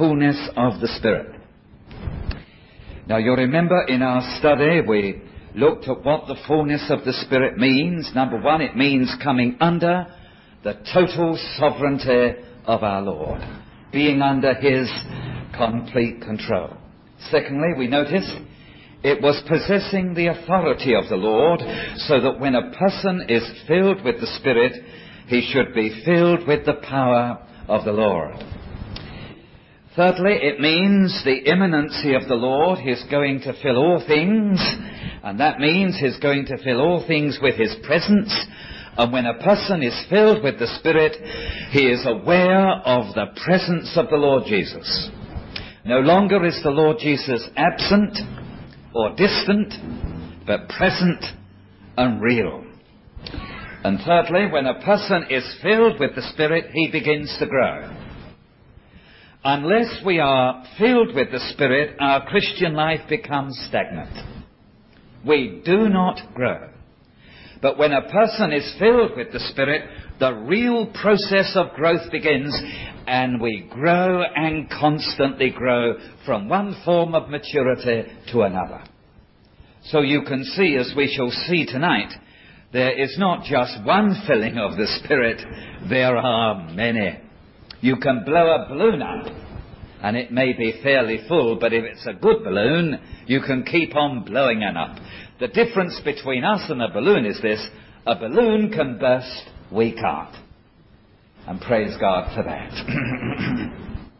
fullness of the Spirit. Now you remember in our study we looked at what the fullness of the Spirit means. Number one, it means coming under the total sovereignty of our Lord, being under His complete control. Secondly, we notice it was possessing the authority of the Lord, so that when a person is filled with the Spirit, he should be filled with the power of the Lord. Thirdly, it means the immanency of the Lord. He's going to fill all things, and that means He's going to fill all things with His presence. And when a person is filled with the Spirit, he is aware of the presence of the Lord Jesus. No longer is the Lord Jesus absent or distant, but present and real. And thirdly, when a person is filled with the Spirit, he begins to grow. Unless we are filled with the Spirit, our Christian life becomes stagnant. We do not grow. But when a person is filled with the Spirit, the real process of growth begins, and we grow and constantly grow from one form of maturity to another. So you can see, as we shall see tonight, there is not just one filling of the Spirit, there are many. You can blow a balloon up, and it may be fairly full, but if it's a good balloon, you can keep on blowing it up. The difference between us and a balloon is this: a balloon can burst, we can't. And praise God for that.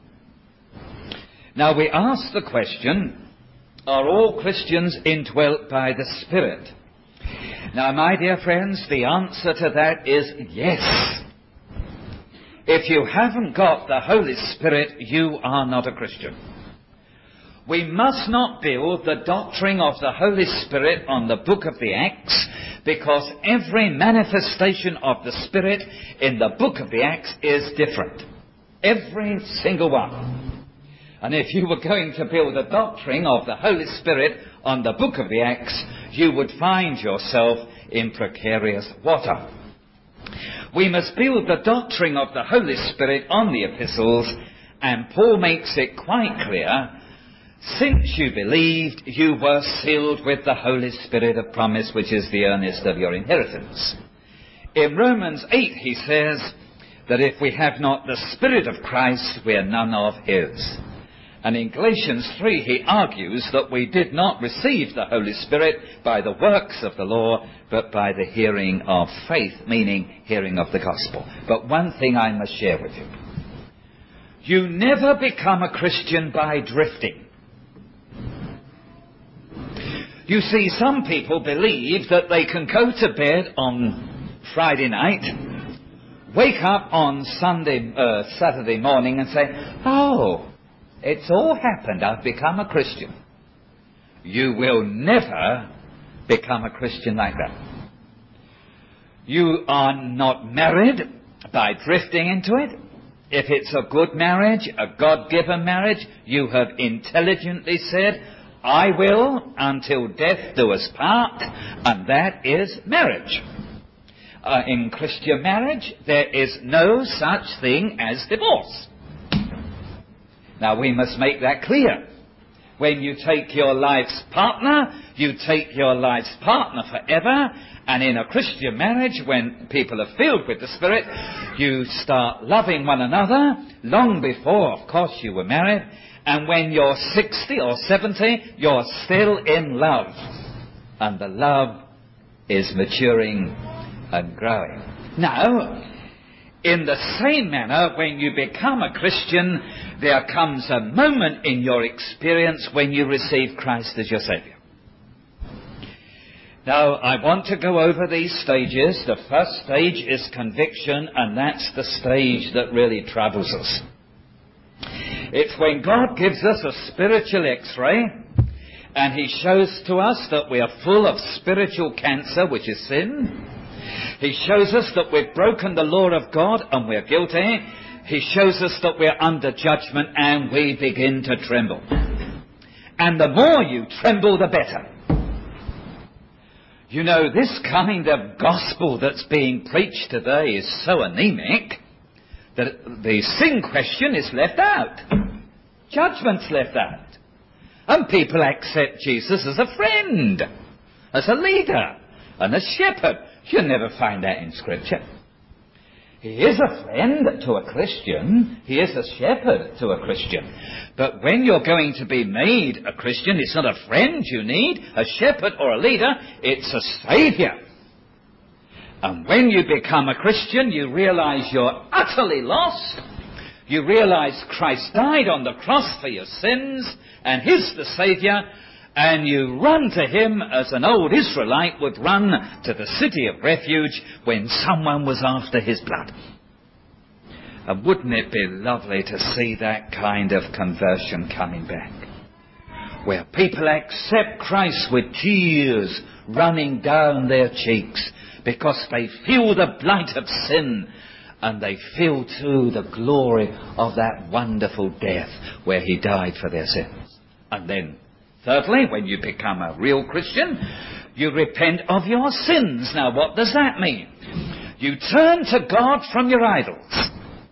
Now we ask the question, are all Christians indwelt by the Spirit? Now, my dear friends, the answer to that is yes. If you haven't got the Holy Spirit, you are not a Christian. We must not build the doctrine of the Holy Spirit on the book of the Acts, because every manifestation of the Spirit in the book of the Acts is different. Every single one. And if you were going to build a doctrine of the Holy Spirit on the book of the Acts, you would find yourself in precarious water. We must build the doctrine of the Holy Spirit on the epistles, and Paul makes it quite clear: since you believed, you were sealed with the Holy Spirit of promise, which is the earnest of your inheritance. In Romans 8 he says that if we have not the Spirit of Christ, we are none of His. And in Galatians 3 he argues that we did not receive the Holy Spirit by the works of the law, but by the hearing of faith, meaning hearing of the gospel. But one thing I must share with you: you never become a Christian by drifting. You see, some people believe that they can go to bed on Friday night, wake up on Saturday morning and say, "Oh, it's all happened, I've become a Christian." You will never become a Christian like that. You are not married by drifting into it. If it's a good marriage, a God-given marriage, you have intelligently said, "I will until death do us part," and that is marriage. In Christian marriage, there is no such thing as divorce. Now we must make that clear. When you take your life's partner, you take your life's partner forever. And in a Christian marriage, when people are filled with the Spirit, you start loving one another long before, of course, you were married. And when you're 60 or 70, you're still in love. And the love is maturing and growing. Now, in the same manner, when you become a Christian, there comes a moment in your experience when you receive Christ as your Saviour. Now, I want to go over these stages. The first stage is conviction, and that's the stage that really troubles us. It's when God gives us a spiritual X-ray, and He shows to us that we are full of spiritual cancer, which is sin. He shows us that we've broken the law of God and we're guilty. He shows us that we're under judgment, and we begin to tremble. And the more you tremble, the better. You know, this kind of gospel that's being preached today is so anemic that the sin question is left out. Judgment's left out. And people accept Jesus as a friend, as a leader, and a shepherd. You'll never find that in Scripture. He is a friend to a Christian. He is a shepherd to a Christian. But when you're going to be made a Christian, it's not a friend you need, a shepherd or a leader. It's a Saviour. And when you become a Christian, you realise you're utterly lost. You realise Christ died on the cross for your sins, and He's the Saviour. And you run to Him as an old Israelite would run to the city of refuge when someone was after his blood. And wouldn't it be lovely to see that kind of conversion coming back? Where people accept Christ with tears running down their cheeks because they feel the blight of sin, and they feel too the glory of that wonderful death where He died for their sins. And then, thirdly, when you become a real Christian, you repent of your sins. Now, what does that mean? You turn to God from your idols.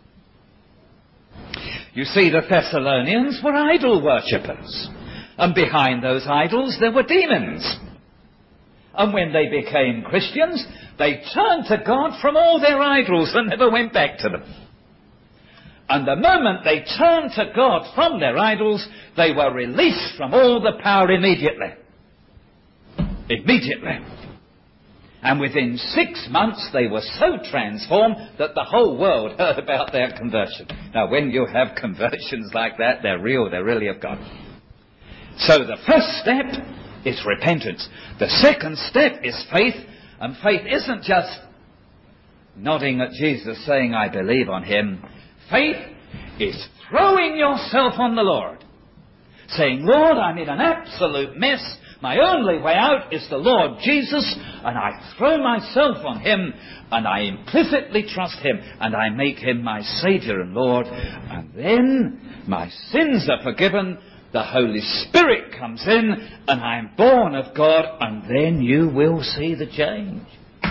You see, the Thessalonians were idol worshippers. And behind those idols there were demons. And when they became Christians, they turned to God from all their idols and never went back to them. And the moment they turned to God from their idols, they were released from all the power immediately. Immediately. And within 6 months they were so transformed that the whole world heard about their conversion. Now, when you have conversions like that, they're real, they're really of God. So the first step is repentance. The second step is faith. And faith isn't just nodding at Jesus saying, I believe on Him. Faith is throwing yourself on the Lord. Saying, Lord, I'm in an absolute mess. My only way out is the Lord Jesus, and I throw myself on Him, and I implicitly trust Him, and I make Him my Saviour and Lord. And then my sins are forgiven, the Holy Spirit comes in, and I'm born of God, and then you will see the change.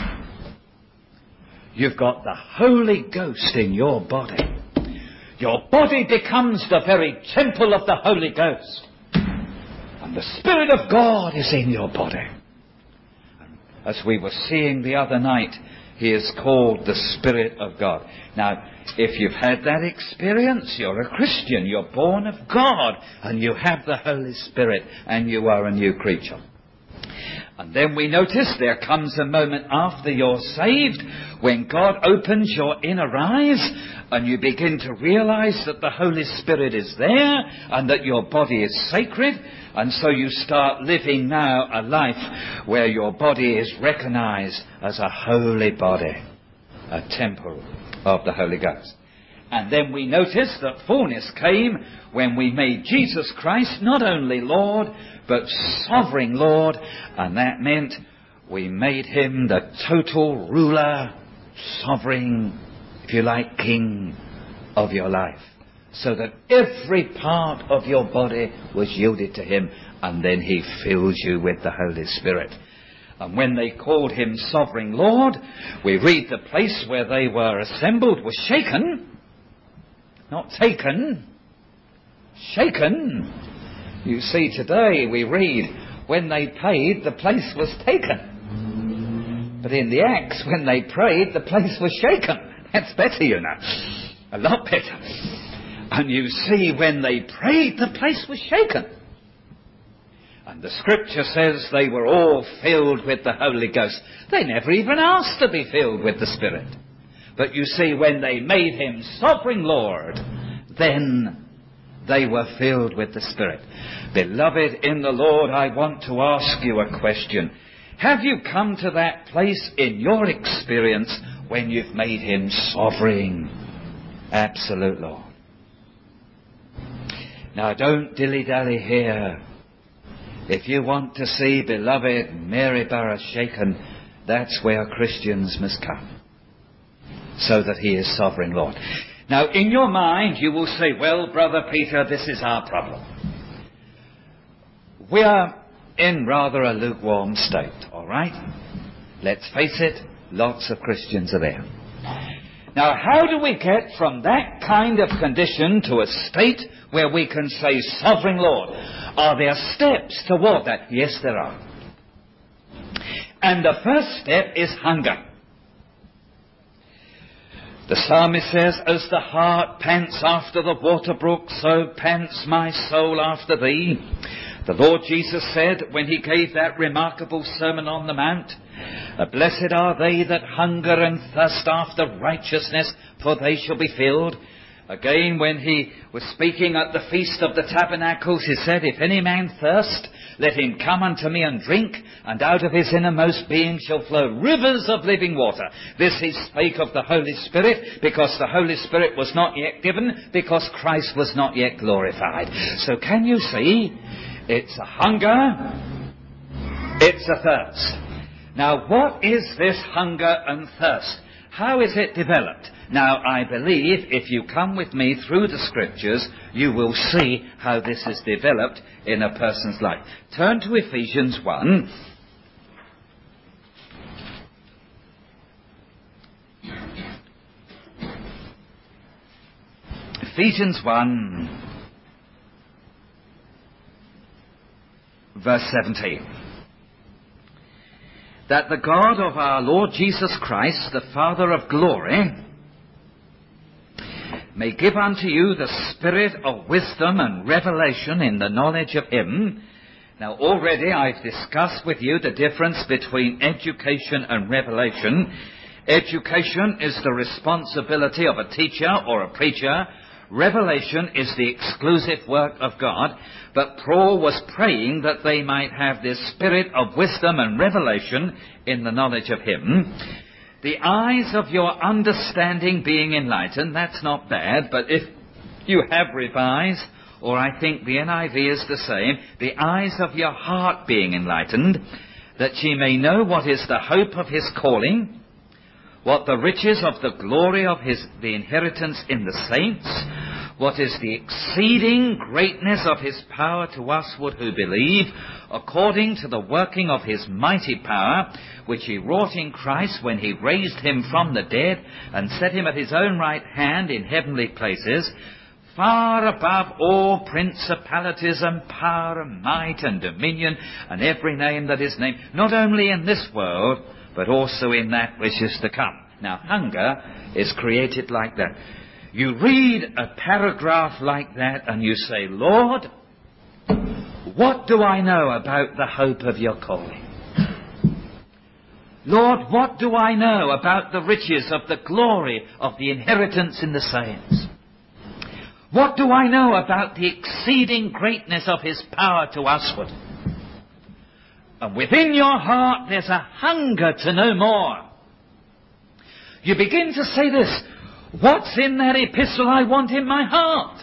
You've got the Holy Ghost in your body. Your body becomes the very temple of the Holy Ghost. And the Spirit of God is in your body. As we were seeing the other night, He is called the Spirit of God. Now, if you've had that experience, you're a Christian, you're born of God, and you have the Holy Spirit, and you are a new creature. And then we notice there comes a moment after you're saved when God opens your inner eyes and you begin to realize that the Holy Spirit is there and that your body is sacred. And so you start living now a life where your body is recognized as a holy body, a temple of the Holy Ghost. And then we notice that fullness came when we made Jesus Christ not only Lord, but sovereign Lord. And that meant we made Him the total ruler, sovereign, if you like, king of your life. So that every part of your body was yielded to Him. And then He fills you with the Holy Spirit. And when they called Him sovereign Lord, we read the place where they were assembled was shaken. Not taken, shaken. You see, today we read, when they paid, the place was taken. But in the Acts, when they prayed, the place was shaken. That's better, you know. A lot better. And you see, when they prayed, the place was shaken. And the Scripture says they were all filled with the Holy Ghost. They never even asked to be filled with the Spirit. But you see, when they made Him sovereign Lord, then they were filled with the Spirit. Beloved in the Lord, I want to ask you a question. Have you come to that place in your experience when you've made Him sovereign, absolute Lord? Now, don't dilly-dally here. If you want to see, beloved, Maryborough shaken, that's where Christians must come. So that He is sovereign Lord. Now, in your mind, you will say, well, Brother Peter, this is our problem. We are in rather a lukewarm state, all right? Let's face it, lots of Christians are there. Now, how do we get from that kind of condition to a state where we can say, Sovereign Lord? Are there steps toward that? Yes, there are. And the first step is hunger. The psalmist says, as the hart pants after the water brook, so pants my soul after thee. The Lord Jesus said, when he gave that remarkable Sermon on the Mount, blessed are they that hunger and thirst after righteousness, for they shall be filled. Again, when he was speaking at the Feast of the Tabernacles, he said, if any man thirst, let him come unto me and drink, and out of his innermost being shall flow rivers of living water. This he spake of the Holy Spirit, because the Holy Spirit was not yet given, because Christ was not yet glorified. So can you see? It's a hunger, it's a thirst. Now, what is this hunger and thirst? How is it developed? Now, I believe if you come with me through the Scriptures, you will see how this is developed in a person's life. Turn to Ephesians 1. Ephesians 1, verse 17. That the God of our Lord Jesus Christ, the Father of glory, may give unto you the spirit of wisdom and revelation in the knowledge of him. Now, already I've discussed with you the difference between education and revelation. Education is the responsibility of a teacher or a preacher. Revelation is the exclusive work of God. But Paul was praying that they might have this spirit of wisdom and revelation in the knowledge of him. The eyes of your understanding being enlightened, that's not bad, but if you have revised, or I think the NIV is the same, the eyes of your heart being enlightened, that ye may know what is the hope of his calling, what the riches of the glory of the inheritance in the saints, what is the exceeding greatness of his power to usward who believe, according to the working of his mighty power, which he wrought in Christ when he raised him from the dead and set him at his own right hand in heavenly places, far above all principalities and power and might and dominion and every name that is named, not only in this world, but also in that which is to come. Now, hunger is created like that. You read a paragraph like that and you say, Lord, what do I know about the hope of your calling? Lord, what do I know about the riches of the glory of the inheritance in the saints? What do I know about the exceeding greatness of his power to usward? And within your heart there's a hunger to know more. You begin to say this, what's in that epistle I want in my heart?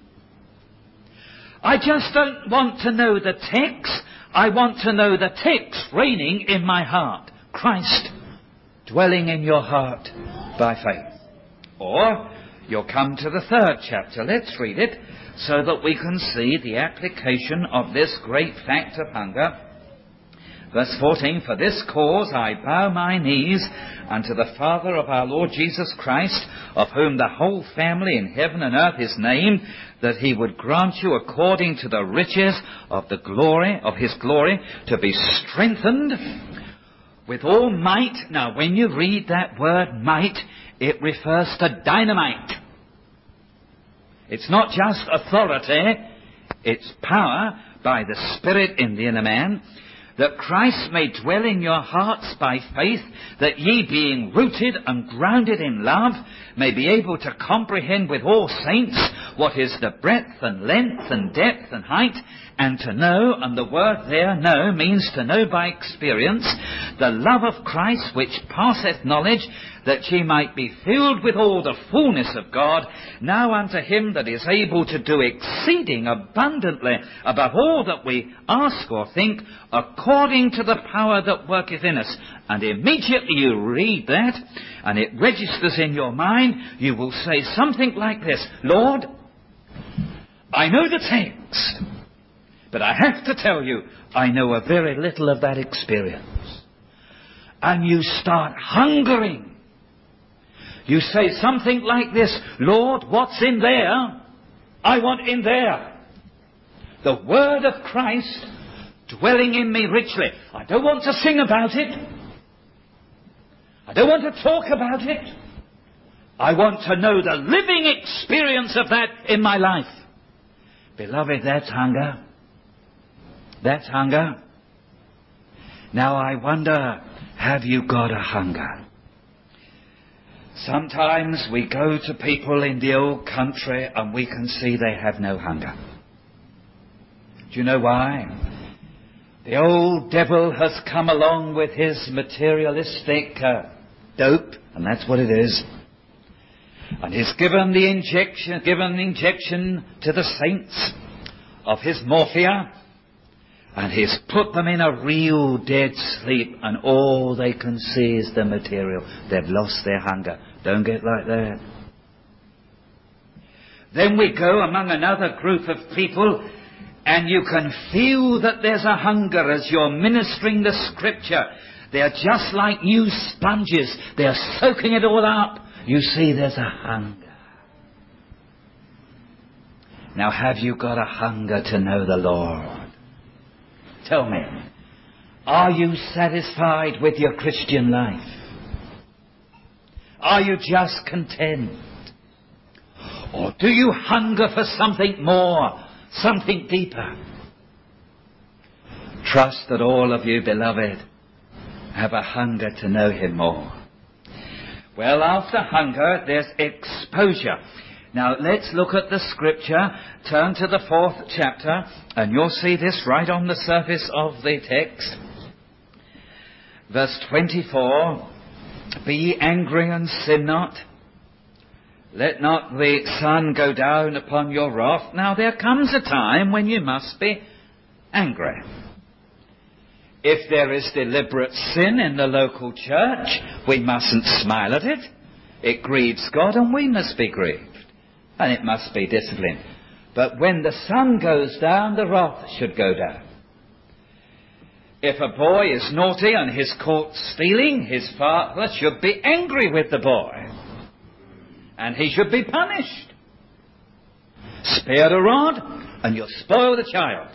I just don't want to know the text. I want to know the text reigning in my heart. Christ dwelling in your heart by faith. Or you'll come to the 3rd chapter. Let's read it so that we can see the application of this great fact of hunger. Verse 14, for this cause I bow my knees unto the Father of our Lord Jesus Christ, of whom the whole family in heaven and earth is named, that he would grant you according to the riches of the glory, of his glory, to be strengthened with all might. Now, when you read that word might, it refers to dynamite. It's not just authority, it's power by the Spirit in the inner man, that Christ may dwell in your hearts by faith, that ye being rooted and grounded in love, may be able to comprehend with all saints what is the breadth and length and depth and height, and to know, and the word there, know, means to know by experience, the love of Christ which passeth knowledge, that ye might be filled with all the fullness of God. Now unto him that is able to do exceeding abundantly above all that we ask or think, according to the power that worketh in us. And immediately you read that, and it registers in your mind, you will say something like this, Lord, I know the text, but I have to tell you, I know a very little of that experience. And you start hungering. You say something like this, Lord, what's in there? I want in there. The word of Christ dwelling in me richly. I don't want to sing about it. I don't want to talk about it. I want to know the living experience of that in my life. Beloved, that's hunger. That's hunger. Now I wonder, have you got a hunger? Sometimes we go to people in the old country and we can see they have no hunger. Do you know why? The old devil has come along with his materialistic dope, and that's what it is. And he's given the injection to the saints of his morphia, and he's put them in a real dead sleep, and all they can see is the material. They've lost their hunger. Don't get like that. Then we go among another group of people, and you can feel that there's a hunger as you're ministering the Scripture. They're just like new sponges. They're soaking it all up. You see, there's a hunger. Now, have you got a hunger to know the Lord? Tell me, are you satisfied with your Christian life? Are you just content? Or do you hunger for something more, something deeper? Trust that all of you, beloved, have a hunger to know Him more. Well, after hunger, there's exposure. Now, let's look at the Scripture. Turn to the 4th chapter, and you'll see this right on the surface of the text. Verse 24, be angry and sin not. Let not the sun go down upon your wrath. Now, there comes a time when you must be angry. If there is deliberate sin in the local church, we mustn't smile at it. It grieves God, and we must be grieved. And it must be disciplined. But when the sun goes down, the wrath should go down. If a boy is naughty and is caught stealing, his father should be angry with the boy. And he should be punished. Spare the rod, and you'll spoil the child.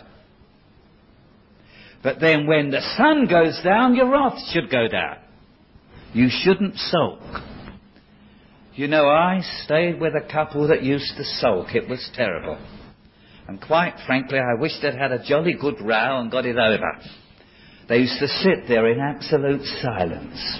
But then when the sun goes down, your wrath should go down. You shouldn't sulk. You know, I stayed with a couple that used to sulk. It was terrible. And quite frankly, I wished they'd had a jolly good row and got it over. They used to sit there in absolute silence.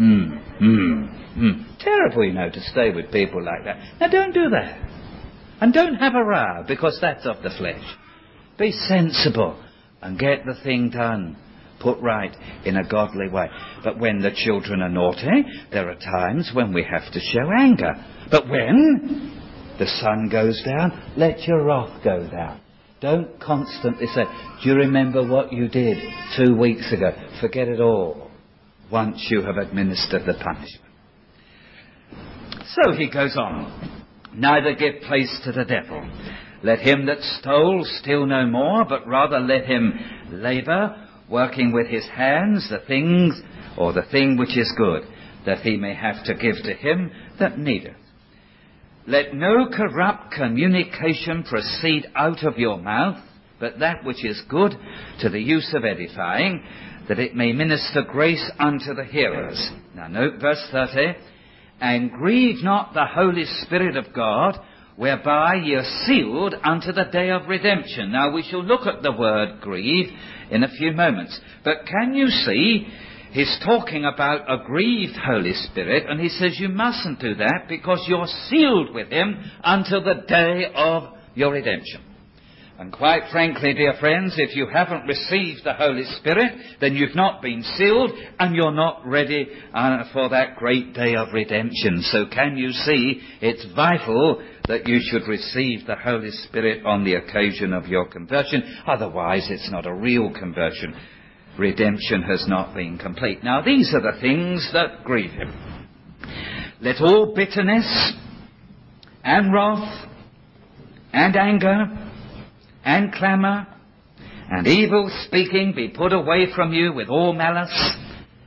Terrible, you know, to stay with people like that. Now, don't do that. And don't have a row, because that's of the flesh. Be sensible and get the thing done, put right in a godly way. But when the children are naughty, there are times when we have to show anger. But when the sun goes down, let your wrath go down. Don't constantly say, do you remember what you did 2 weeks ago? Forget it all once you have administered the punishment. So he goes on. Neither give place to the devil. Let him that stole steal no more, but rather let him labour, working with his hands the thing which is good, that he may have to give to him that needeth. Let no corrupt communication proceed out of your mouth, but that which is good to the use of edifying, that it may minister grace unto the hearers. Now note verse 30, and grieve not the Holy Spirit of God, whereby ye are sealed unto the day of redemption. Now we shall look at the word grieve in a few moments. But can you see, he's talking about a grieved Holy Spirit, and he says you mustn't do that because you're sealed with him until the day of your redemption. And quite frankly, dear friends, if you haven't received the Holy Spirit, then you've not been sealed and you're not ready for that great day of redemption. So can you see, it's vital that you should receive the Holy Spirit on the occasion of your conversion. Otherwise, it's not a real conversion. Redemption has not been complete. Now, these are the things that grieve him. Let all bitterness and wrath and anger and clamour and evil speaking be put away from you with all malice.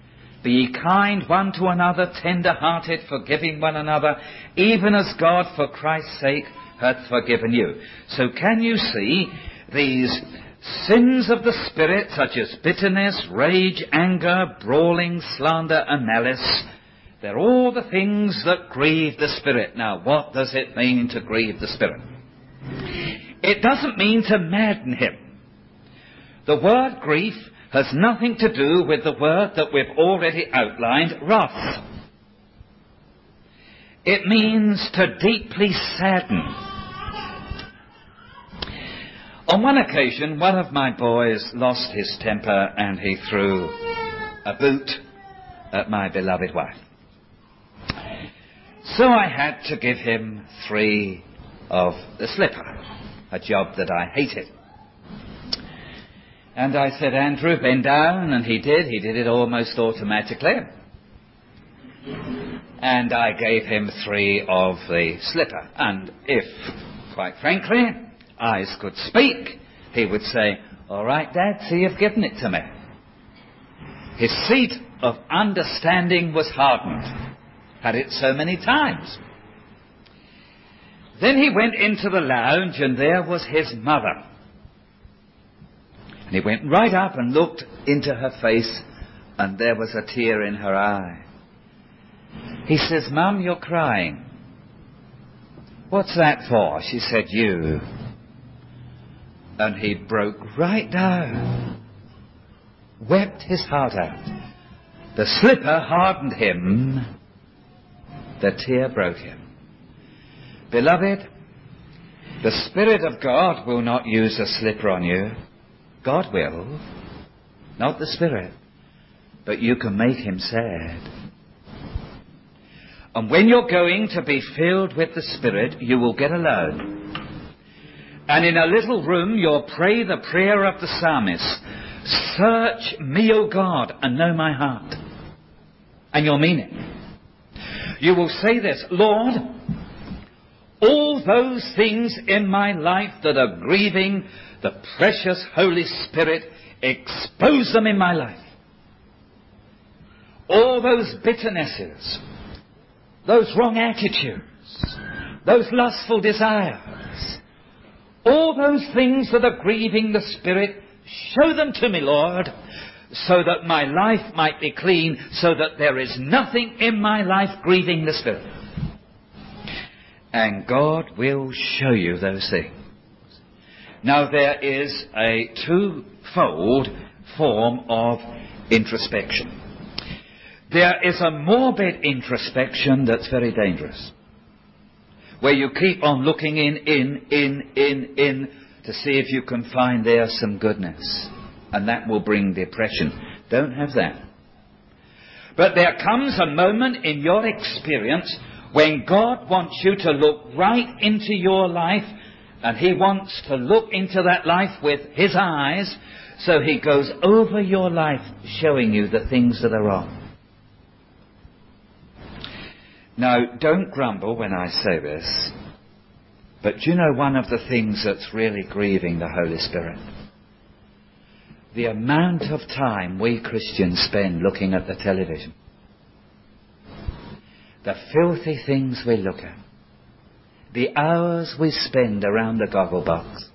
Be ye kind one to another, tender-hearted, forgiving one another, even as God for Christ's sake hath forgiven you. So can you see these sins of the Spirit, such as bitterness, rage, anger, brawling, slander, and malice? They're all the things that grieve the Spirit. Now, what does it mean to grieve the Spirit? It doesn't mean to madden him. The word grief has nothing to do with the word that we've already outlined, wrath. It means to deeply sadden. On one occasion, one of my boys lost his temper and he threw a boot at my beloved wife. So I had to give him 3 of the slipper, a job that I hated. And I said, Andrew, bend down, and he did. He did it almost automatically. And I gave him 3 of the slipper. And if, quite frankly, eyes could speak, he would say, all right, Dad, so you've given it to me. His seat of understanding was hardened. Had it so many times. Then he went into the lounge, and there was his mother. And he went right up and looked into her face, and there was a tear in her eye. He says, Mum, you're crying. What's that for? She said, you. And he broke right down. Wept his heart out. The slipper hardened him. The tear broke him. Beloved, the Spirit of God will not use a slipper on you. God will, not the Spirit, but you can make him sad. And when you're going to be filled with the Spirit, you will get alone. And in a little room, you'll pray the prayer of the psalmist. Search me, O God, and know my heart. And you'll mean it. You will say this, Lord, all those things in my life that are grieving the precious Holy Spirit, expose them in my life. All those bitternesses, those wrong attitudes, those lustful desires, all those things that are grieving the Spirit, show them to me, Lord, so that my life might be clean, so that there is nothing in my life grieving the Spirit. And God will show you those things. Now, there is a twofold form of introspection. There is a morbid introspection that's very dangerous, where you keep on looking in to see if you can find there some goodness, and that will bring depression. Don't have that. But there comes a moment in your experience when God wants you to look right into your life, and he wants to look into that life with his eyes, so he goes over your life showing you the things that are wrong. Now, don't grumble when I say this, but do you know one of the things that's really grieving the Holy Spirit? The amount of time we Christians spend looking at the television. The filthy things we look at. The hours we spend around the goggle box.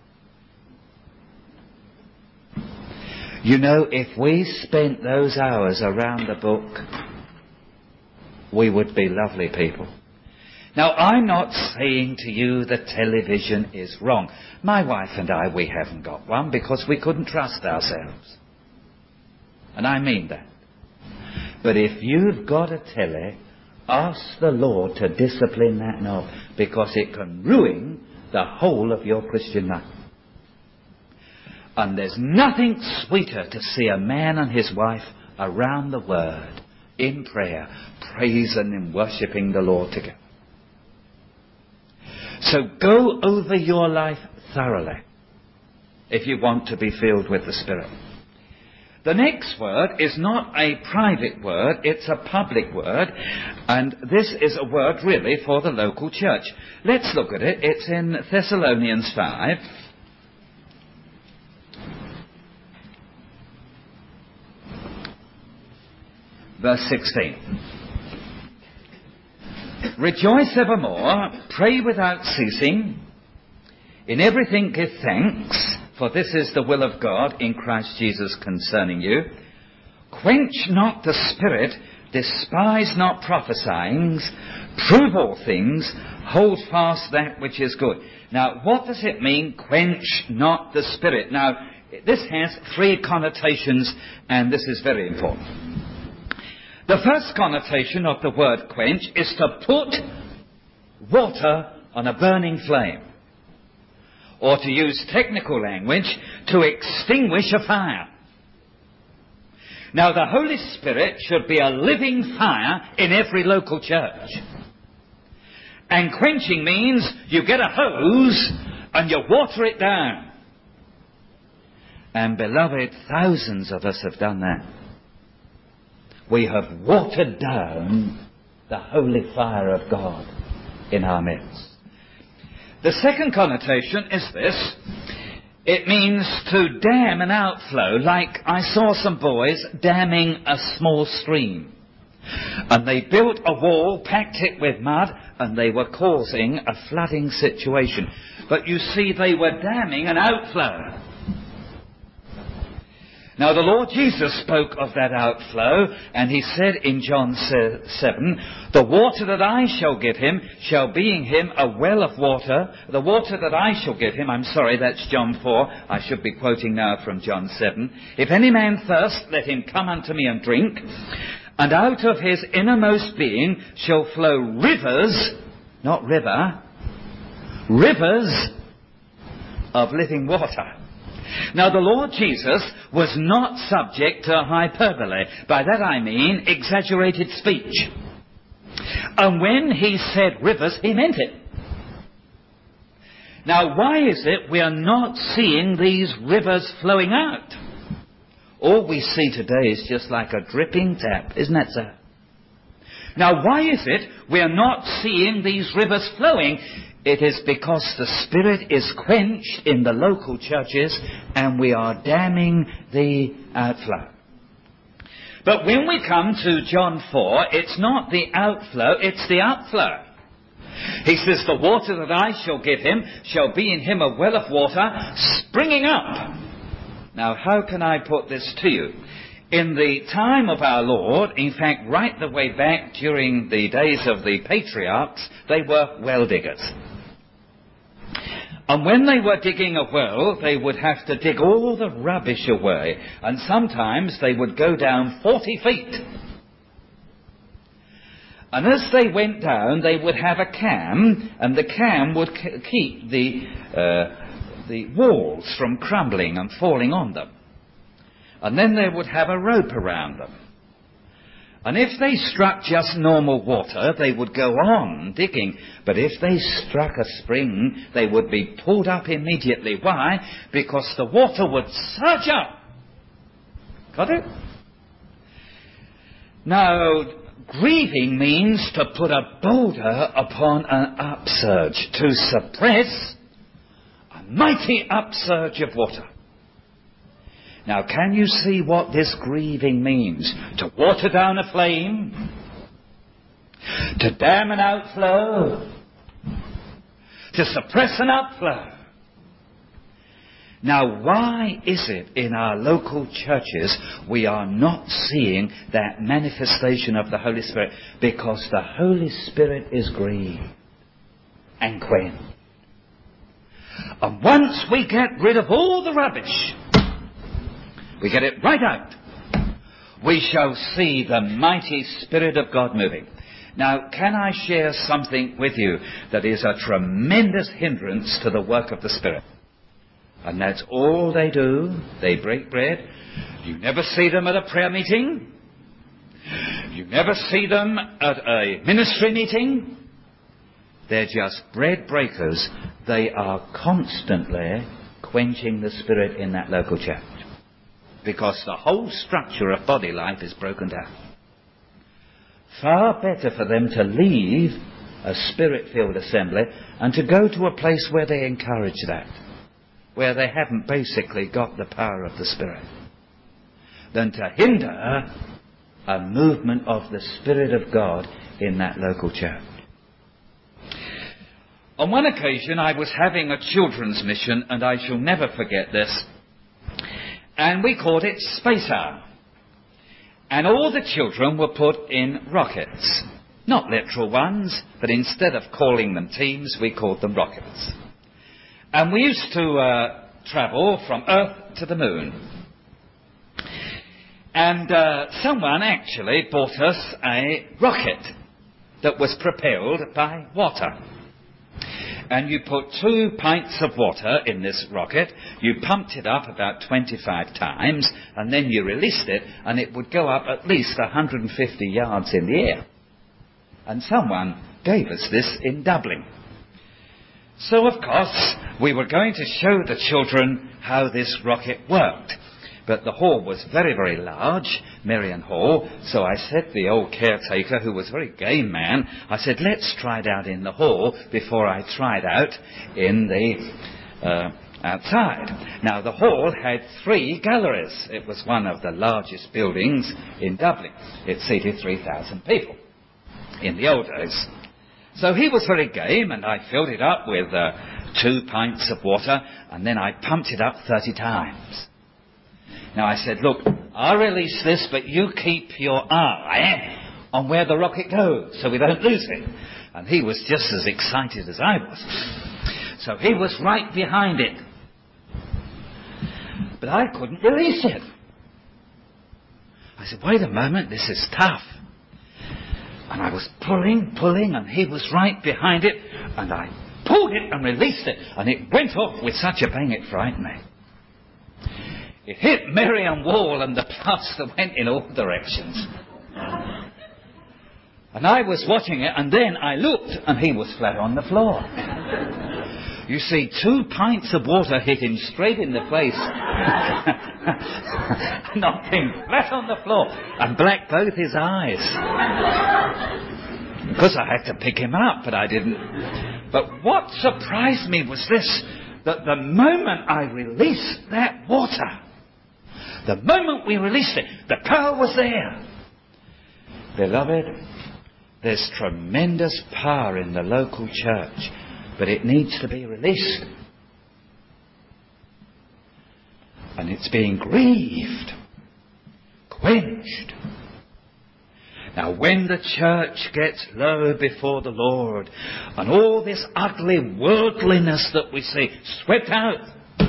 You know, if we spent those hours around the book, we would be lovely people. Now, I'm not saying to you that television is wrong. My wife and I, we haven't got one because we couldn't trust ourselves. And I mean that. But if you've got a telly, ask the Lord to discipline that knob, because it can ruin the whole of your Christian life. And there's nothing sweeter to see a man and his wife around the Word, in prayer, praising and worshipping the Lord together. So go over your life thoroughly if you want to be filled with the Spirit. The next word is not a private word, it's a public word, and this is a word really for the local church. Let's look at it. It's in Thessalonians 5. Verse 16. Rejoice evermore, pray without ceasing, in everything give thanks, for this is the will of God in Christ Jesus concerning you. Quench not the spirit, despise not prophesying, prove all things, hold fast that which is good. Now, what does it mean, quench not the spirit? Now, this has three connotations, and this is very important. The first connotation of the word quench is to put water on a burning flame, or to use technical language, to extinguish a fire. Now, the Holy Spirit should be a living fire in every local church. And quenching means you get a hose and you water it down. And beloved, thousands of us have done that. We have watered down the holy fire of God in our midst. The second connotation is this. It means to dam an outflow, like I saw some boys damming a small stream. And they built a wall, packed it with mud, and they were causing a flooding situation. But you see, they were damming an outflow. Now, the Lord Jesus spoke of that outflow, and he said in John 7, the water that I shall give him shall be in him a well of water. The water that I shall give him, that's John 4. I should be quoting now from John 7. If any man thirst, let him come unto me and drink. And out of his innermost being shall flow rivers, not river, rivers of living water. Now, the Lord Jesus was not subject to hyperbole. By that I mean exaggerated speech. And when he said rivers, he meant it. Now, why is it we are not seeing these rivers flowing out? All we see today is just like a dripping tap, isn't that so? Now, why is it we are not seeing these rivers flowing? It is because the Spirit is quenched in the local churches and we are damming the outflow. But when we come to John 4, it's not the outflow, it's the upflow. He says, the water that I shall give him shall be in him a well of water springing up. Now, how can I put this to you? In the time of our Lord, in fact, right the way back during the days of the patriarchs, they were well diggers. And when they were digging a well, they would have to dig all the rubbish away. And sometimes they would go down 40 feet. And as they went down, they would have a cam, and the cam would keep the walls from crumbling and falling on them. And then they would have a rope around them. And if they struck just normal water, they would go on digging. But if they struck a spring, they would be pulled up immediately. Why? Because the water would surge up. Got it? Now, grieving means to put a boulder upon an upsurge, to suppress a mighty upsurge of water. Now, can you see what this grieving means? To water down a flame, to dam an outflow, to suppress an upflow. Now, why is it in our local churches we are not seeing that manifestation of the Holy Spirit? Because the Holy Spirit is grieved and quenched. And once we get rid of all the rubbish, we get it right out, we shall see the mighty Spirit of God moving. Now, can I share something with you that is a tremendous hindrance to the work of the Spirit? And that's all they do. They break bread. You never see them at a prayer meeting. You never see them at a ministry meeting. They're just bread breakers. They are constantly quenching the Spirit in that local church. Because the whole structure of body life is broken down. Far better for them to leave a Spirit-filled assembly and to go to a place where they encourage that, where they haven't basically got the power of the Spirit, than to hinder a movement of the Spirit of God in that local church. On one occasion I was having a children's mission, and I shall never forget this, and we called it Space Hour. And all the children were put in rockets. Not literal ones, but instead of calling them teams, we called them rockets. And we used to travel from Earth to the moon. And someone actually bought us a rocket that was propelled by water. And you put 2 pints of water in this rocket, you pumped it up about 25 times, and then you released it, and it would go up at least 150 yards in the air. And someone gave us this in Dublin. So, of course, we were going to show the children how this rocket worked. But the hall was very, very large, Merrion Hall, so I said to the old caretaker, who was a very game man, I said, let's try it out in the hall before I try it out in the outside. Now, the hall had 3 galleries. It was one of the largest buildings in Dublin. It seated 3,000 people in the old days. So he was very game, and I filled it up with 2 pints of water, and then I pumped it up 30 times. Now I said, look, I'll release this, but you keep your eye on where the rocket goes so we don't lose it. And he was just as excited as I was. So he was right behind it. But I couldn't release it. I said, wait a moment, this is tough. And I was pulling, and he was right behind it, and I pulled it and released it, and it went off with such a bang it frightened me. It hit Merrion Wall, and the plaster went in all directions. And I was watching it, and then I looked, and he was flat on the floor. You see, 2 pints of water hit him straight in the face. Knocked him flat on the floor, and blacked both his eyes. Of course, I had to pick him up, but I didn't. But what surprised me was this, that the moment I released that water, the moment we released it, the power was there. Beloved, there's tremendous power in the local church, but it needs to be released. And it's being grieved, quenched. Now, when the church gets low before the Lord, and all this ugly worldliness that we see swept out,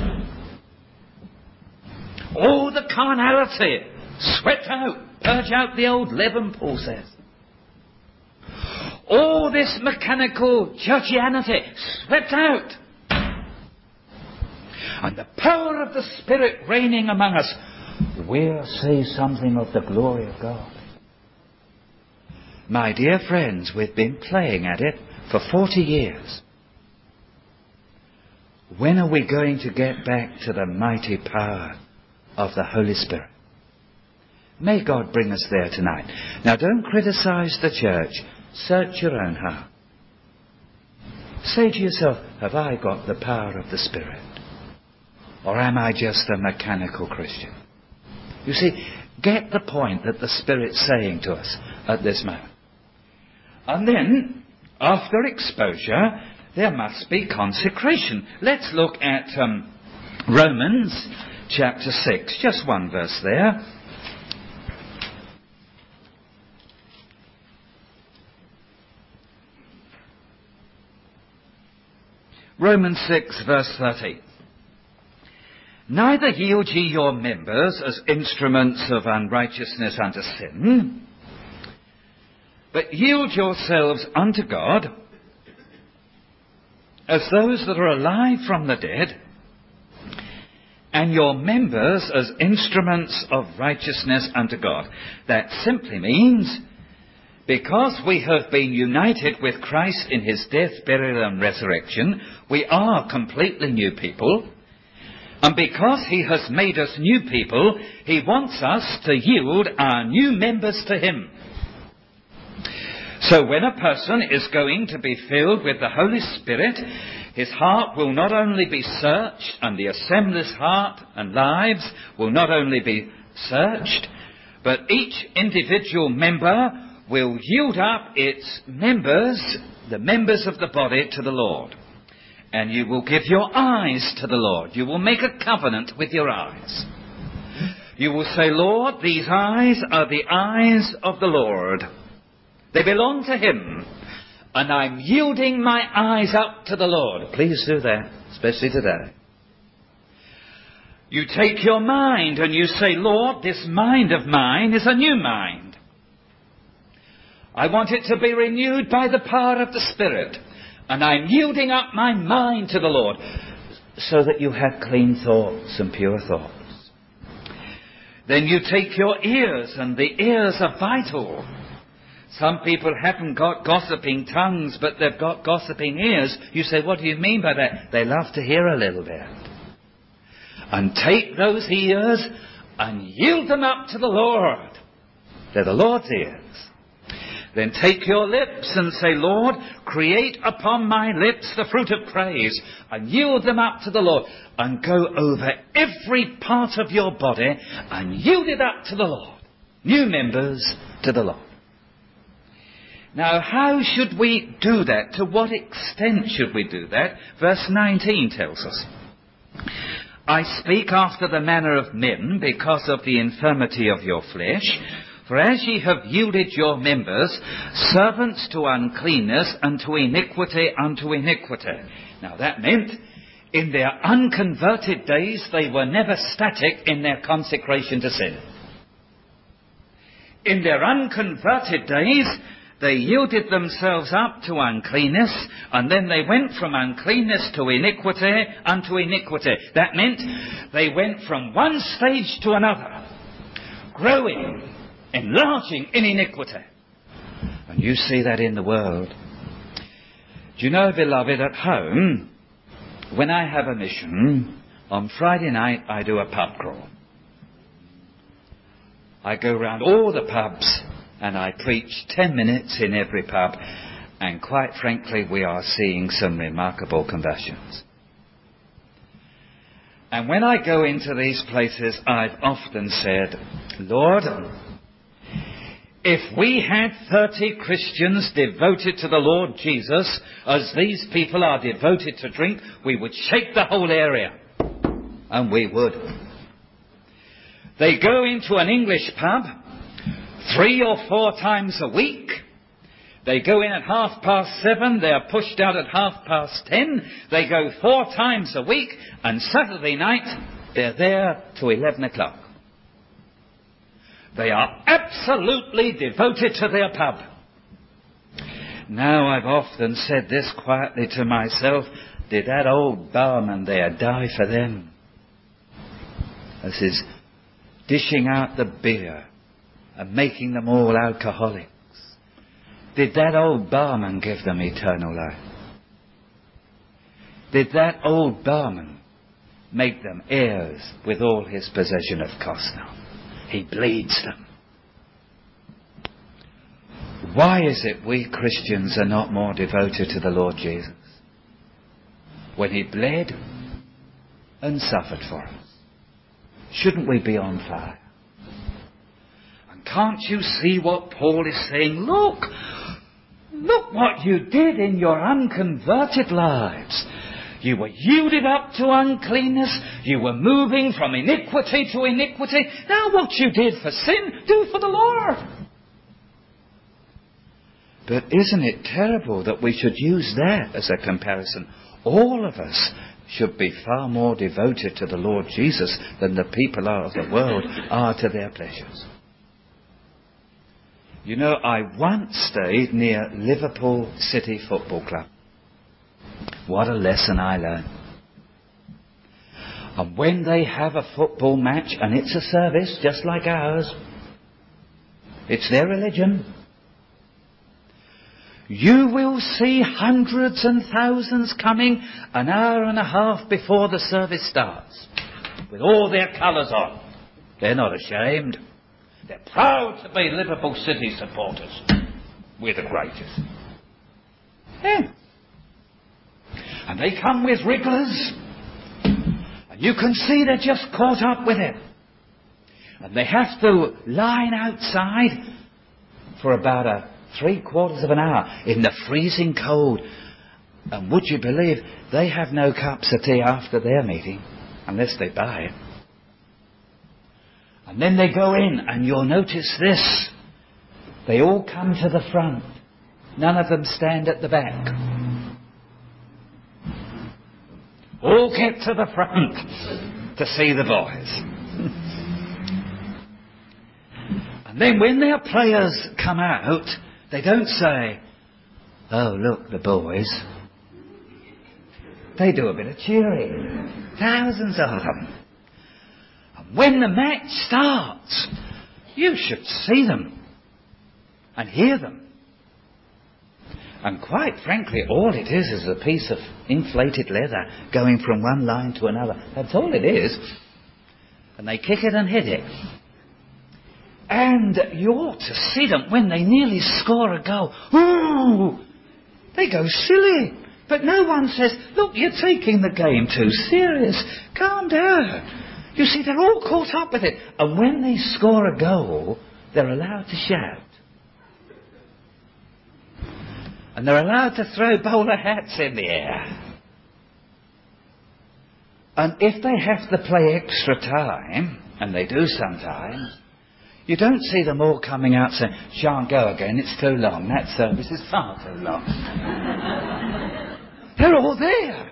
all the carnality swept out, purge out the old leaven, Paul says. All this mechanical churchianity swept out, and the power of the Spirit reigning among us, we'll see something of the glory of God. My dear friends, we've been playing at it for 40 years. When are we going to get back to the mighty power of the Holy Spirit? May God bring us there tonight. Now, don't criticize the church. Search your own heart. Say to yourself, have I got the power of the Spirit? Or am I just a mechanical Christian? You see, get the point that the Spirit's saying to us at this moment. And then, after exposure, there must be consecration. Let's look at Romans chapter 6. Just one verse there. Romans 6, verse 30. Neither yield ye your members as instruments of unrighteousness unto sin, but yield yourselves unto God as those that are alive from the dead, and your members as instruments of righteousness unto God. That simply means, because we have been united with Christ in his death, burial and resurrection, we are completely new people. And because he has made us new people, he wants us to yield our new members to him. So when a person is going to be filled with the Holy Spirit, his heart will not only be searched, and the assembly's heart and lives will not only be searched, But each individual member will yield up its members, the members of the body, to the Lord. And you will give your eyes to the Lord. You will make a covenant with your eyes. You will say, Lord, these eyes are the eyes of the Lord. They belong to Him. And I'm yielding my eyes up to the Lord. Please do that, especially today. You take your mind and you say, Lord, this mind of mine is a new mind. I want it to be renewed by the power of the Spirit. And I'm yielding up my mind to the Lord, so that you have clean thoughts and pure thoughts. Then you take your ears, and the ears are vital. Some people haven't got gossiping tongues, but they've got gossiping ears. You say, what do you mean by that? They love to hear a little bit. And take those ears and yield them up to the Lord. They're the Lord's ears. Then take your lips and say, Lord, create upon my lips the fruit of praise, and yield them up to the Lord, and go over every part of your body and yield it up to the Lord. New members to the Lord. Now, how should we do that? To what extent should we do that? Verse 19 tells us, I speak after the manner of men because of the infirmity of your flesh. For as ye have yielded your members, servants to uncleanness, and to iniquity unto iniquity. Now that meant, in their unconverted days, they were never static in their consecration to sin. In their unconverted days, they yielded themselves up to uncleanness, and then they went from uncleanness to iniquity unto iniquity. That meant they went from one stage to another, growing, enlarging in iniquity. And you see that in the world. Do you know, beloved, at home, when I have a mission, on Friday night I do a pub crawl. I go round all the pubs and I preach 10 minutes in every pub, and quite frankly we are seeing some remarkable conversions. And when I go into these places, I've often said, Lord, if we had 30 Christians devoted to the Lord Jesus, as these people are devoted to drink, we would shake the whole area. And we would. They go into an English pub 3 or 4 times a week. They go in at 7:30. They are pushed out at 10:30. They go 4 times a week. And Saturday night, they're there till 11 o'clock. They are absolutely devoted to their pub. Now, I've often said this quietly to myself, did that old barman there die for them? This is dishing out the beer and making them all alcoholics. Did that old barman give them eternal life? Did that old barman make them heirs with all his possession of Costner? He bleeds them. Why is it we Christians are not more devoted to the Lord Jesus? When He bled and suffered for us, shouldn't we be on fire? And can't you see what Paul is saying? Look what you did in your unconverted lives. You were yielded up to uncleanness. You were moving from iniquity to iniquity. Now what you did for sin, do for the Lord. But isn't it terrible that we should use that as a comparison? All of us should be far more devoted to the Lord Jesus than the people of the world are to their pleasures. You know, I once stayed near Liverpool City Football Club. What a lesson I learned. And when they have a football match, and it's a service just like ours, it's their religion, you will see hundreds and thousands coming an hour and a half before the service starts, with all their colours on. They're not ashamed. They're proud to be Liverpool City supporters. We're the greatest. Yeah. And they come with wrigglers, and you can see they're just caught up with it. And they have to line outside for about 3/4 of an hour in the freezing cold. And would you believe they have no cups of tea after their meeting, unless they buy it. And then they go in, and you'll notice this. They all come to the front. None of them stand at the back. All get to the front to see the boys. And then when their players come out, they don't say, "Oh, look, the boys." They do a bit of cheering. Thousands of them. And when the match starts, you should see them and hear them. And quite frankly, all it is a piece of inflated leather going from one line to another. That's all it is. And they kick it and hit it. And you ought to see them when they nearly score a goal. Ooh! They go silly. But no one says, "Look, you're taking the game too serious. Calm down." You see, they're all caught up with it. And when they score a goal, they're allowed to shout. And they're allowed to throw bowler hats in the air. And if they have to play extra time, and they do sometimes, you don't see them all coming out saying, "Shan't go again, it's too long. That service is far too long." They're all there.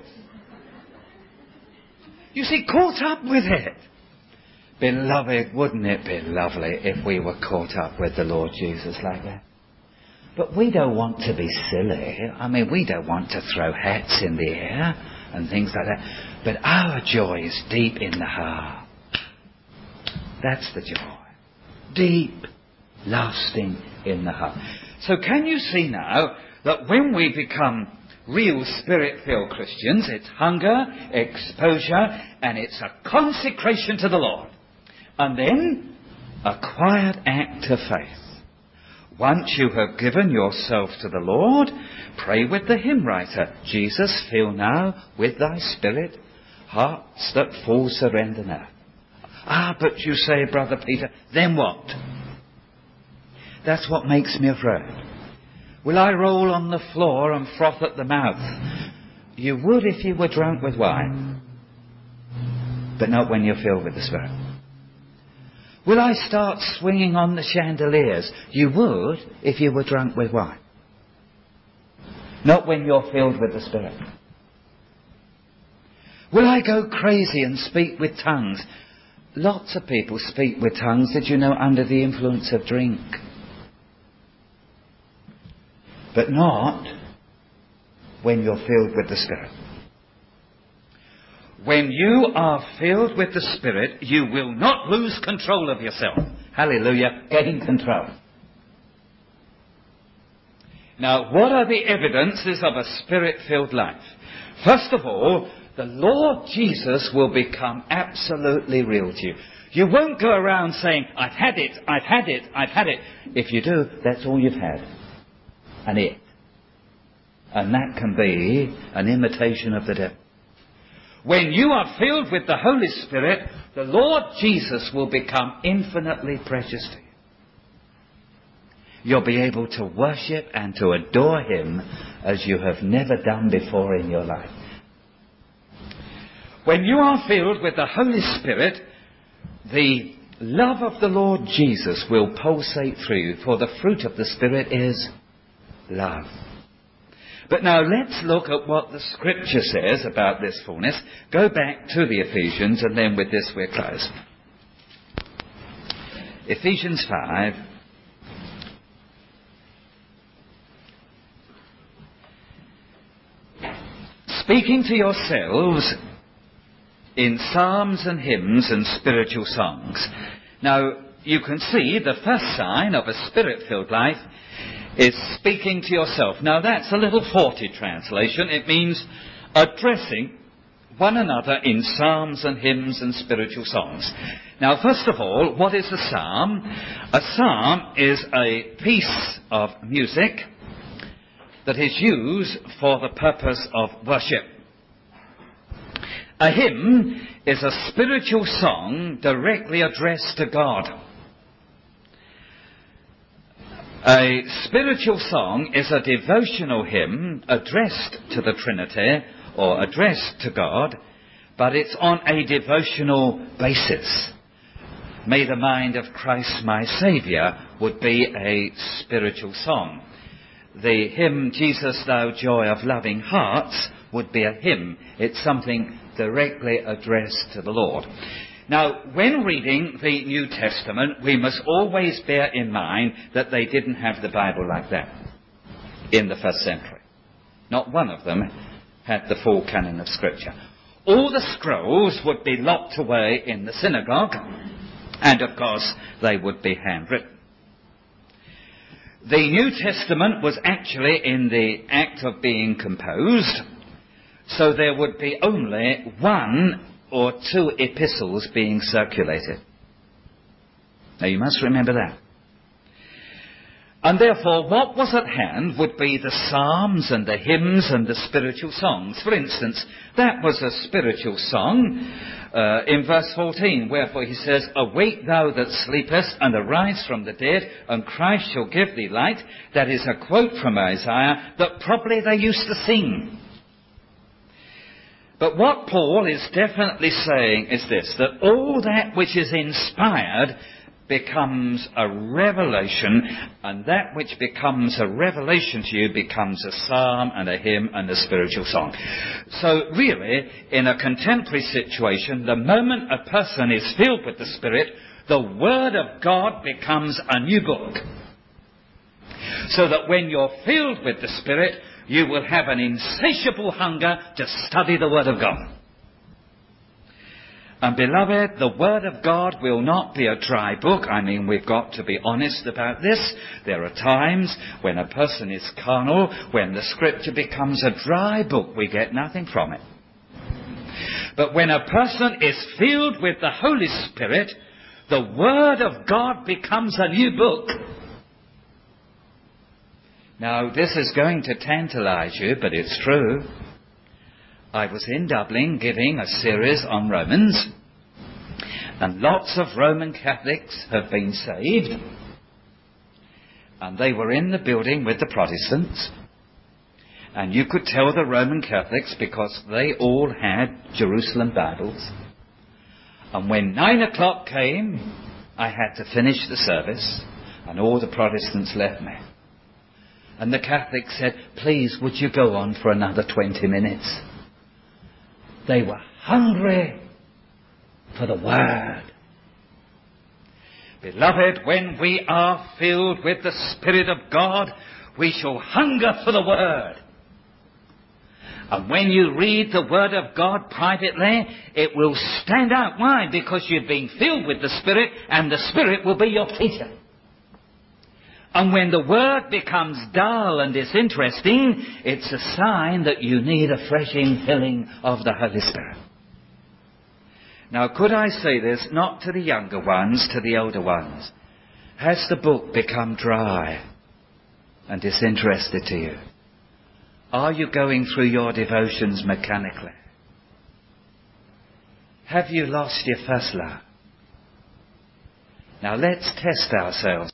You see, caught up with it. Beloved, wouldn't it be lovely if we were caught up with the Lord Jesus like that? But we don't want to be silly. I mean, we don't want to throw hats in the air and things like that. But our joy is deep in the heart. That's the joy. Deep, lasting in the heart. So can you see now that when we become real Spirit-filled Christians, it's hunger, exposure, and it's a consecration to the Lord. And then a quiet act of faith. Once you have given yourself to the Lord, pray with the hymn writer, "Jesus, fill now with thy Spirit hearts that full surrender now." Ah, but you say, Brother Peter, then what? That's what makes me afraid. Will I roll on the floor and froth at the mouth? You would if you were drunk with wine, but not when you're filled with the Spirit. Will I start swinging on the chandeliers? You would if you were drunk with wine, not when you're filled with the Spirit. Will I go crazy and speak with tongues? Lots of people speak with tongues, did you know, under the influence of drink. But not when you're filled with the Spirit. When you are filled with the Spirit, you will not lose control of yourself. Hallelujah. Gain control. Now, what are the evidences of a Spirit-filled life? First of all, the Lord Jesus will become absolutely real to you. You won't go around saying, "I've had it, I've had it, I've had it." If you do, that's all you've had. And that can be an imitation of the devil. When you are filled with the Holy Spirit, the Lord Jesus will become infinitely precious to you. You'll be able to worship and to adore him as you have never done before in your life. When you are filled with the Holy Spirit, the love of the Lord Jesus will pulsate through you, for the fruit of the Spirit is love. But now let's look at what the Scripture says about this fullness. Go back to the Ephesians, and then with this we're closed. Ephesians 5. Speaking to yourselves in psalms and hymns and spiritual songs. Now, you can see the first sign of a Spirit-filled life is speaking to yourself. Now, that's a little faulty translation. It means addressing one another in psalms and hymns and spiritual songs. Now, first of all, what is a psalm? A psalm is a piece of music that is used for the purpose of worship. A hymn is a spiritual song directly addressed to God. A spiritual song is a devotional hymn addressed to the Trinity or addressed to God, but it's on a devotional basis. May the mind of Christ my Saviour would be a spiritual song. The hymn, Jesus Thou Joy of Loving Hearts, would be a hymn. It's something directly addressed to the Lord. Now, when reading the New Testament, we must always bear in mind that they didn't have the Bible like that in the first century. Not one of them had the full canon of Scripture. All the scrolls would be locked away in the synagogue, and of course they would be handwritten. The New Testament was actually in the act of being composed, so there would be only one or two epistles being circulated. Now you must remember that. And therefore what was at hand would be the psalms and the hymns and the spiritual songs. For instance, that was a spiritual song in verse 14, wherefore he says, Awake thou that sleepest, and arise from the dead, and Christ shall give thee light. That is a quote from Isaiah that probably they used to sing. But what Paul is definitely saying is this, that all that which is inspired becomes a revelation, and that which becomes a revelation to you becomes a psalm and a hymn and a spiritual song. So really, in a contemporary situation, the moment a person is filled with the Spirit, the Word of God becomes a new book. So that when you're filled with the Spirit, you will have an insatiable hunger to study the Word of God. And beloved, the Word of God will not be a dry book. I mean, we've got to be honest about this. There are times when a person is carnal, when the Scripture becomes a dry book, we get nothing from it. But when a person is filled with the Holy Spirit, the Word of God becomes a new book. Now, this is going to tantalize you, but it's true. I was in Dublin giving a series on Romans, and lots of Roman Catholics have been saved, and they were in the building with the Protestants, and you could tell the Roman Catholics because they all had Jerusalem Bibles. And when 9 o'clock came, I had to finish the service, and all the Protestants left me. And the Catholics said, please, would you go on for another 20 minutes? They were hungry for the Word. Beloved, when we are filled with the Spirit of God, we shall hunger for the Word. And when you read the Word of God privately, it will stand out. Why? Because you've been filled with the Spirit, and the Spirit will be your teacher. And when the Word becomes dull and disinteresting, it's a sign that you need a fresh infilling of the Holy Spirit. Now, could I say this, not to the younger ones, to the older ones? Has the book become dry and disinterested to you? Are you going through your devotions mechanically? Have you lost your first love? Now, let's test ourselves.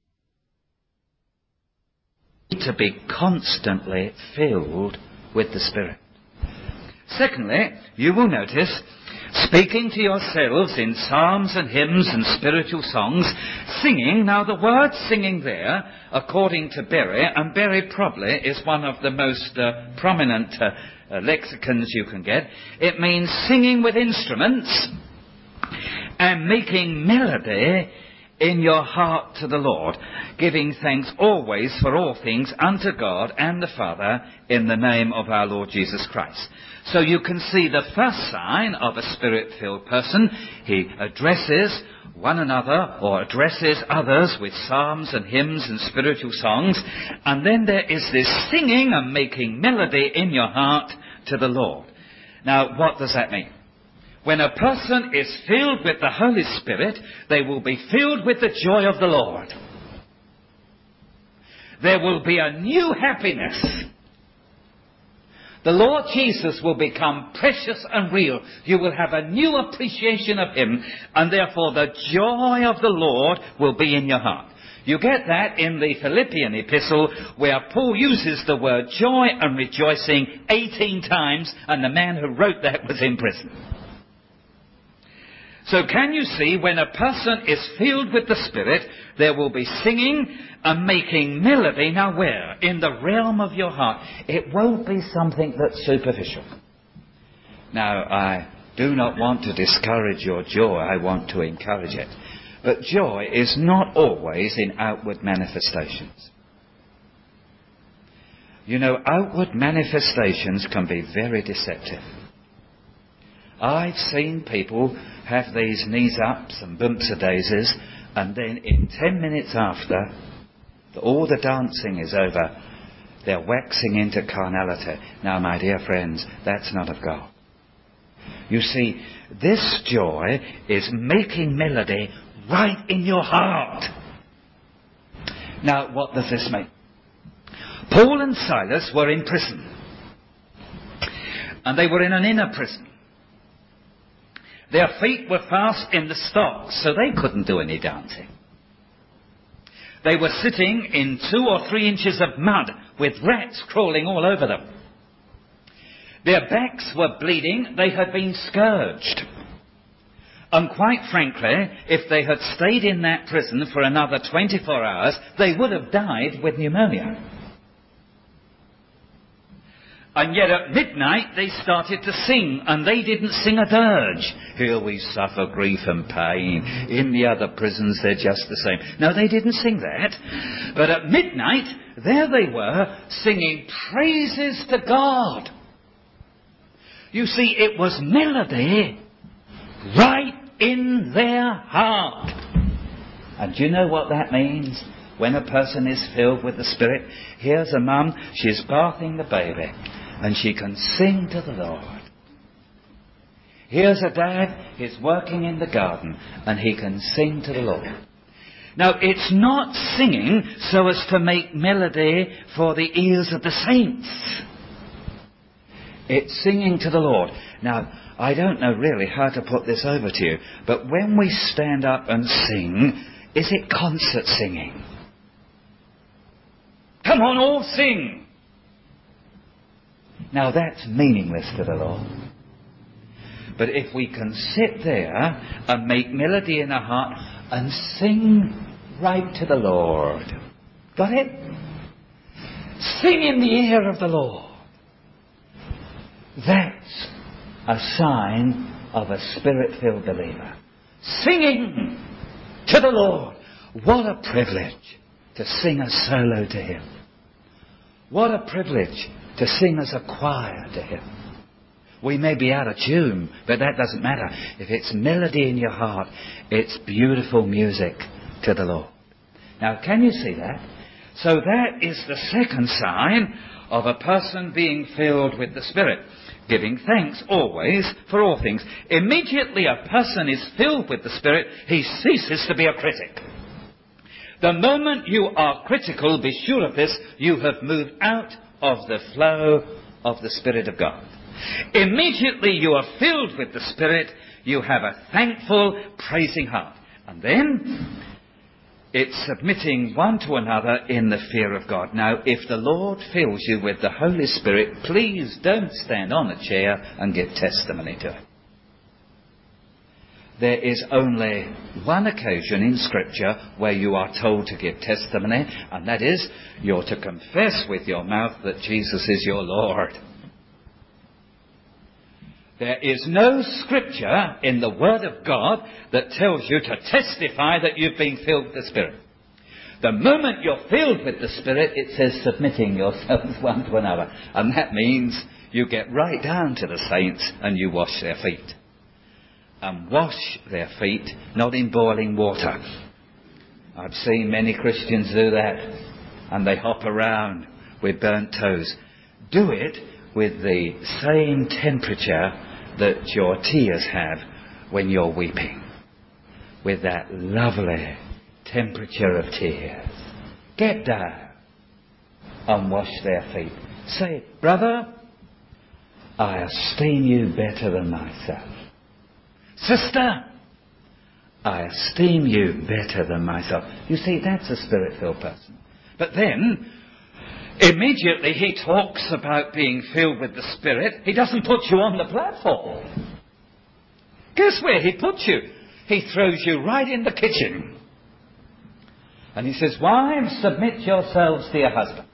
To be constantly filled with the Spirit. Secondly, you will notice, speaking to yourselves in psalms and hymns and spiritual songs, singing. Now the word singing there, according to Berry, and Berry probably is one of the most prominent lexicons you can get, it means singing with instruments and making melody in your heart to the Lord, giving thanks always for all things unto God and the Father in the name of our Lord Jesus Christ. So you can see the first sign of a Spirit-filled person. He addresses one another or addresses others with psalms and hymns and spiritual songs. And then there is this singing and making melody in your heart to the Lord. Now, what does that mean? When a person is filled with the Holy Spirit, they will be filled with the joy of the Lord. There will be a new happiness. The Lord Jesus will become precious and real. You will have a new appreciation of him, and therefore the joy of the Lord will be in your heart. You get that in the Philippian epistle, where Paul uses the word joy and rejoicing 18 times, and the man who wrote that was in prison. So can you see, when a person is filled with the Spirit, there will be singing and making melody. Now where? In the realm of your heart. It won't be something that's superficial. Now, I do not want to discourage your joy. I want to encourage it. But joy is not always in outward manifestations. You know, outward manifestations can be very deceptive. I've seen people have these knees ups and bumps of daisies, and then in 10 minutes after, all the dancing is over, they're waxing into carnality. Now, my dear friends, that's not of God. You see, this joy is making melody right in your heart. Now, what does this mean? Paul and Silas were in prison, and they were in an inner prison. Their feet were fast in the stocks, so they couldn't do any dancing. They were sitting in 2 or 3 inches of mud with rats crawling all over them. Their backs were bleeding. They had been scourged. And quite frankly, if they had stayed in that prison for another 24 hours, they would have died with pneumonia. And yet at midnight they started to sing, and they didn't sing a dirge. Here we suffer grief and pain. In the other prisons they're just the same. No, they didn't sing that. But at midnight, there they were, singing praises to God. You see, it was melody right in their heart. And do you know what that means? When a person is filled with the Spirit, here's a mum, she's bathing the baby, and she can sing to the Lord. Here's a dad, he's working in the garden, and he can sing to the Lord. Now, it's not singing so as to make melody for the ears of the saints. It's singing to the Lord. Now, I don't know really how to put this over to you, but when we stand up and sing, is it concert singing? Come on, all sing! Now that's meaningless to the Lord. But if we can sit there and make melody in our heart and sing right to the Lord. Got it? Sing in the ear of the Lord. That's a sign of a Spirit-filled believer. Singing to the Lord. What a privilege to sing a solo to Him. What a privilege to sing as a choir to Him. We may be out of tune, but that doesn't matter. If it's melody in your heart, it's beautiful music to the Lord. Now, can you see that? So that is the second sign of a person being filled with the Spirit. Giving thanks always for all things. Immediately a person is filled with the Spirit, he ceases to be a critic. The moment you are critical, be sure of this, you have moved out of the flow of the Spirit of God. Immediately you are filled with the Spirit, you have a thankful, praising heart. And then it's submitting one to another in the fear of God. Now, if the Lord fills you with the Holy Spirit, please don't stand on a chair and give testimony to it. There is only one occasion in Scripture where you are told to give testimony, and that is, you're to confess with your mouth that Jesus is your Lord. There is no Scripture in the Word of God that tells you to testify that you've been filled with the Spirit. The moment you're filled with the Spirit, it says submitting yourselves one to another. And that means you get right down to the saints and you wash their feet. And wash their feet, not in boiling water. I've seen many Christians do that, and they hop around with burnt toes. Do it with the same temperature that your tears have when you're weeping. With that lovely temperature of tears. Get down and wash their feet. Say, brother, I esteem you better than myself. Sister, I esteem you better than myself. You see, that's a Spirit-filled person. But then, immediately he talks about being filled with the Spirit. He doesn't put you on the platform. Guess where he puts you? He throws you right in the kitchen. And he says, wives, submit yourselves to your husband.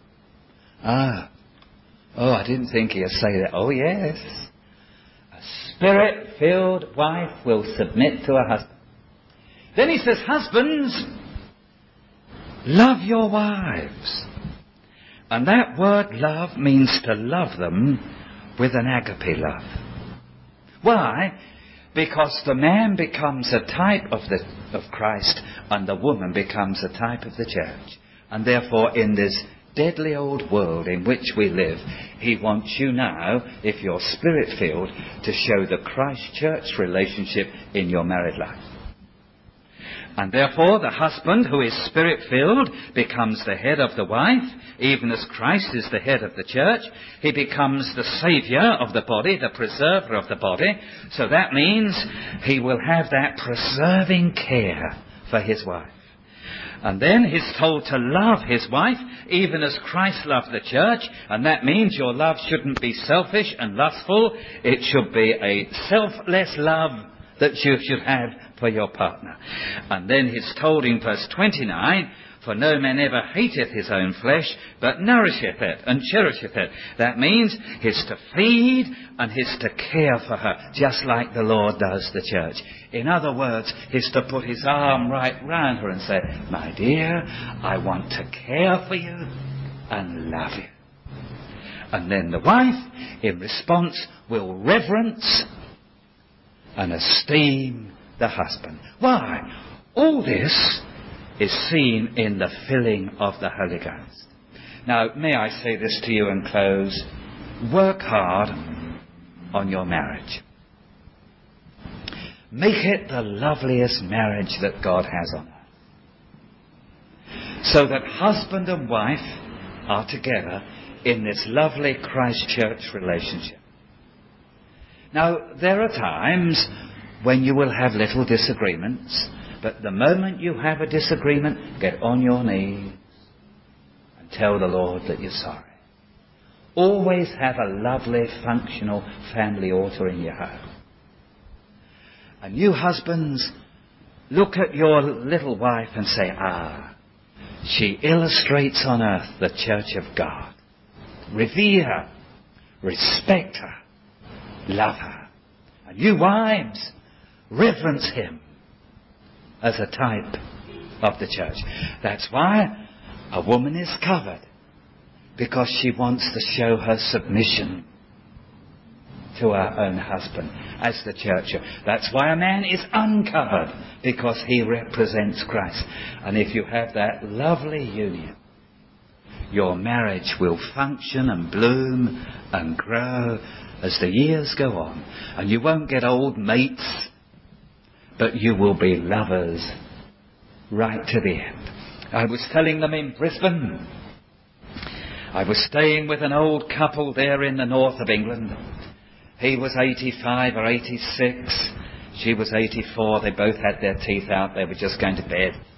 I didn't think he'd say that. Oh, yes. A Spirit-filled wife will submit to her husband. Then he says, husbands, love your wives. And that word love means to love them with an agape love. Why? Because the man becomes a type of Christ and the woman becomes a type of the church. And therefore in this deadly old world in which we live, he wants you now, if you're Spirit-filled, to show the Christ-church relationship in your married life. And therefore the husband who is Spirit-filled becomes the head of the wife, even as Christ is the head of the church. He becomes the saviour of the body, the preserver of the body. So that means he will have that preserving care for his wife. And then he's told to love his wife, even as Christ loved the church. And that means your love shouldn't be selfish and lustful. It should be a selfless love that you should have for your partner. And then he's told in verse 29, for no man ever hateth his own flesh, but nourisheth it and cherisheth it. That means he's to feed and he's to care for her, just like the Lord does the church. In other words, he's to put his arm right round her and say, my dear, I want to care for you and love you. And then the wife, in response, will reverence and esteem the husband. Why? All this is seen in the filling of the Holy Ghost. Now, may I say this to you and close? Work hard on your marriage. Make it the loveliest marriage that God has on earth. So that husband and wife are together in this lovely Christ-church relationship. Now, there are times when you will have little disagreements, but the moment you have a disagreement, get on your knees and tell the Lord that you're sorry. Always have a lovely, functional family altar in your home. And you husbands, look at your little wife and say, she illustrates on earth the church of God. Revere her, respect her, love her. And you wives, reverence him as a type of the church. That's why a woman is covered, because she wants to show her submission to her own husband as the church. That's why a man is uncovered, because he represents Christ. And if you have that lovely union, your marriage will function and bloom and grow as the years go on. And you won't get old mates, but you will be lovers right to the end. I was telling them in Brisbane, I was staying with an old couple there in the north of England. He was 85 or 86. She was 84. They both had their teeth out. They were just going to bed.